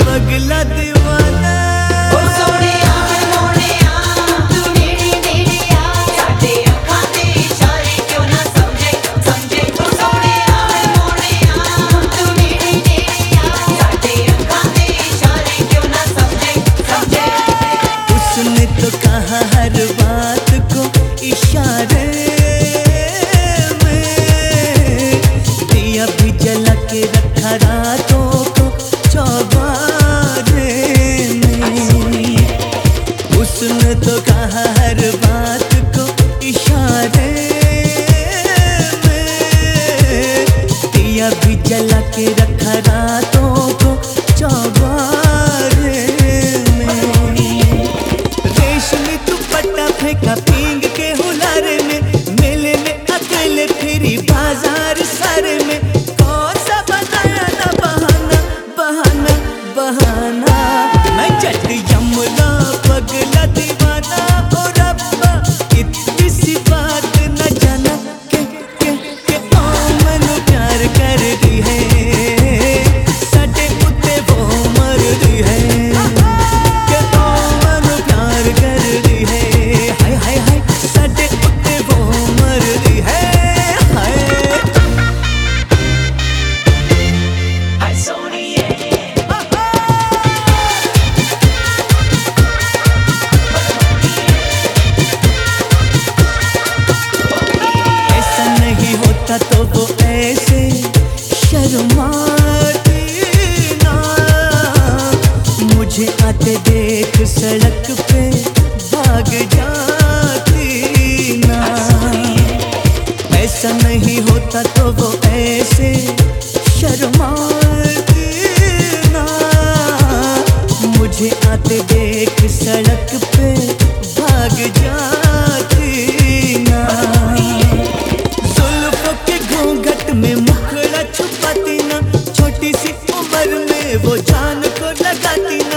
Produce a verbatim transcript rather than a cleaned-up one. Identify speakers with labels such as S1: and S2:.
S1: पगला दीवाना।
S2: ओ सोनिया मोनिया तू नेड़े नेड़े आ, साडे अखां दे इशारे क्यों ना समझे समझे। ओ सोनिया मोनिया तू नेड़े नेड़े आ, साडे अखां दे इशारे क्यों ना समझे समझे।
S1: उसने तो कहा हर बात को इशारे में, दिया भी जला के रखा रातों को चौबारे में। उसने तो कहा हर बात को इशारे में, दिया भी जला के रखा रातों को चौबारे में। रेशमी दुपट्टा फेंका पींग के हुलारे में, मेले में अकेले फिरी बाजार सारे में। कौन सा बनाया ना बहाना बहाना बहाना, मैं जट यमला पगला दीवाना। ओ रब्बा इतनी सी बात न जाना के के के ओ मैनू प्यार कर दी है, साडे उत्ते वो मर दी है। के ओ मैनू प्यार कर दी है, हाय हाय हाय साडे उत्ते वो मर दी है। हाय
S2: हाय सोनिए
S1: ऐसा नहीं होता तो वो ऐसे शर्माती ना, मुझे आते देख सड़क पे भाग जाती ना। ऐसा नहीं होता तो वो ऐसे शर्माती ना, मुझे आते देख सड़क पे भाग जाती ना। जुल्फों के घूंघट में मुखड़ा छुपाती ना, छोटी सी उम्र में वो जान को लगाती